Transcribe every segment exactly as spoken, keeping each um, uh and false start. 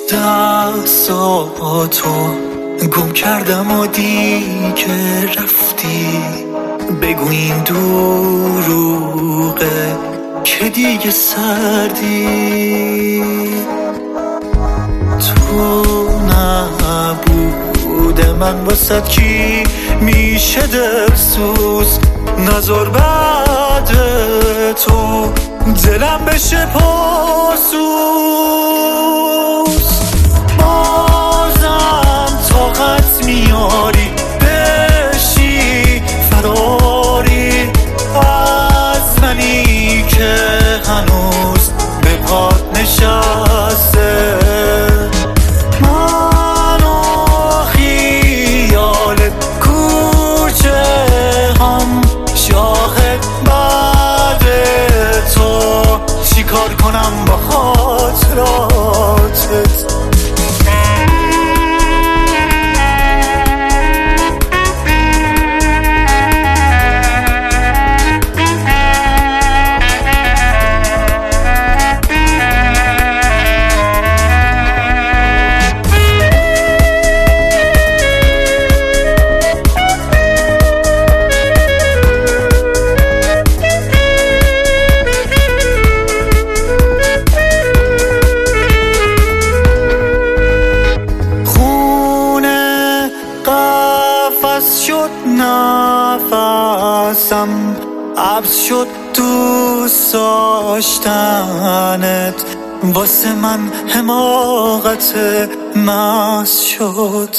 دستاتو گم کردم و دیگه رفتی. بگو این دروغه که دیگه سردی. تو نبوده من واسد کی میشه دلسوز. نظر بعد تو دلم بشه پاسوز. بازم طاقت میاری بشی فراری از منی که هنوز به پات نشسته. من و خیالت کوچه هم شاهد بعد تو. چی کار کنم با خاطراتت؟ شد نفسم عبس شد دوست داشتنت. واسه من حماقت مست شد.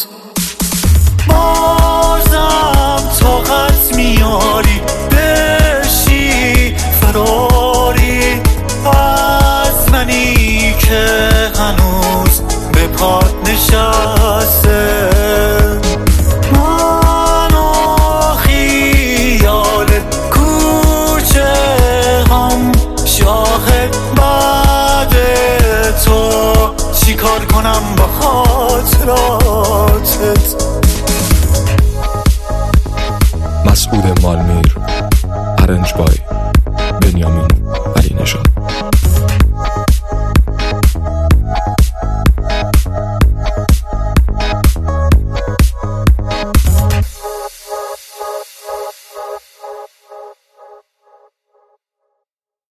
بازم طاقت میاری بشی فراری از منی که هنوز به پات نشسته. چی کار کنم با خاطراتت؟ مسعود مالمیر، ارنج بای